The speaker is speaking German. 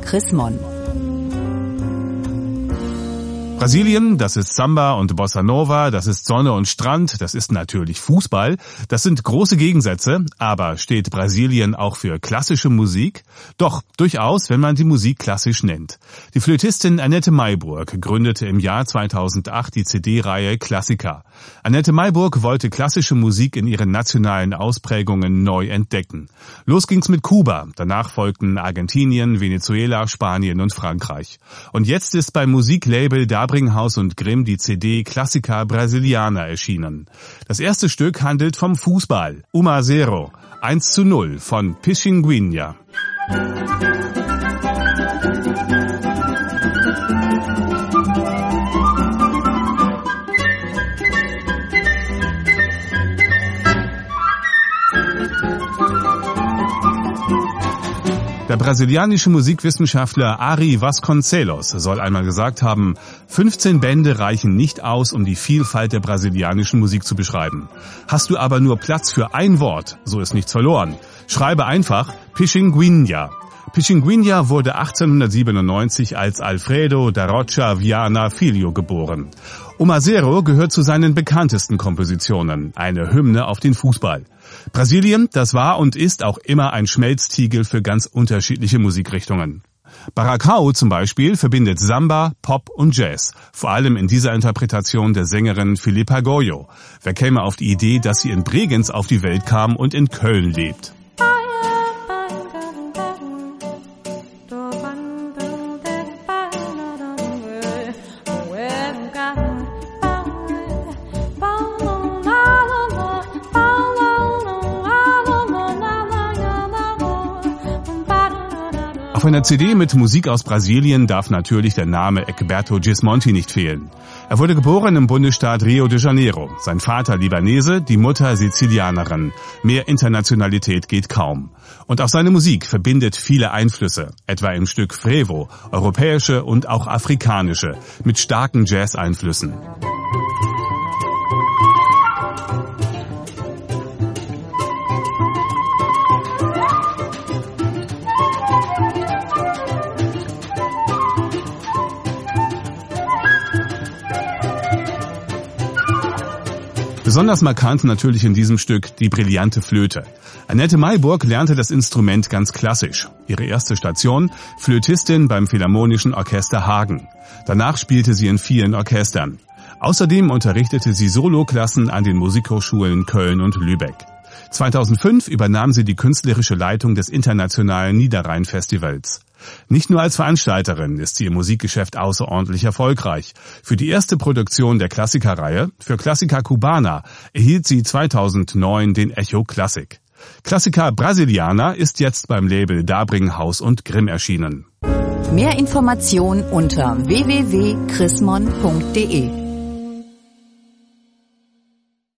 Chris Mon. Brasilien, das ist Samba und Bossa Nova, das ist Sonne und Strand, das ist natürlich Fußball. Das sind große Gegensätze, aber steht Brasilien auch für klassische Musik? Doch, durchaus, wenn man die Musik klassisch nennt. Die Flötistin Annette Mayburg gründete im Jahr 2008 die CD-Reihe Klassiker. Annette Mayburg wollte klassische Musik in ihren nationalen Ausprägungen neu entdecken. Los ging's mit Kuba, danach folgten Argentinien, Venezuela, Spanien und Frankreich. Und jetzt ist beim Musiklabel Dabringhaus und Grimm die CD Klassiker Brasiliana erschienen. Das erste Stück handelt vom Fußball. 1-0, 1:0 von Pixinguinha. Der brasilianische Musikwissenschaftler Ari Vasconcelos soll einmal gesagt haben, 15 Bände reichen nicht aus, um die Vielfalt der brasilianischen Musik zu beschreiben. Hast du aber nur Platz für ein Wort, so ist nichts verloren. Schreibe einfach Pixinguinha. Pixinguinha wurde 1897 als Alfredo da Rocha Viana Filho geboren. 1-0 gehört zu seinen bekanntesten Kompositionen, eine Hymne auf den Fußball. Brasilien, das war und ist auch immer ein Schmelztiegel für ganz unterschiedliche Musikrichtungen. Baracal zum Beispiel verbindet Samba, Pop und Jazz, vor allem in dieser Interpretation der Sängerin Filipa Goyo. Wer käme auf die Idee, dass sie in Bregenz auf die Welt kam und in Köln lebt? Auf einer CD mit Musik aus Brasilien darf natürlich der Name Egberto Gismonti nicht fehlen. Er wurde geboren im Bundesstaat Rio de Janeiro. Sein Vater Libanese, die Mutter Sizilianerin. Mehr Internationalität geht kaum. Und auch seine Musik verbindet viele Einflüsse, etwa im Stück Frevo, europäische und auch afrikanische, mit starken Jazz-Einflüssen. Besonders markant natürlich in diesem Stück die brillante Flöte. Annette Mayburg lernte das Instrument ganz klassisch. Ihre erste Station, Flötistin beim Philharmonischen Orchester Hagen. Danach spielte sie in vielen Orchestern. Außerdem unterrichtete sie Soloklassen an den Musikhochschulen Köln und Lübeck. 2005 übernahm sie die künstlerische Leitung des Internationalen Niederrhein-Festivals. Nicht nur als Veranstalterin ist sie im Musikgeschäft außerordentlich erfolgreich. Für die erste Produktion der Klassikerreihe, für Klassiker Cubana, erhielt sie 2009 den Echo Classic. Klassiker Brasiliana ist jetzt beim Label Dabringhaus und Grimm erschienen. Mehr Informationen unter www.chrismon.de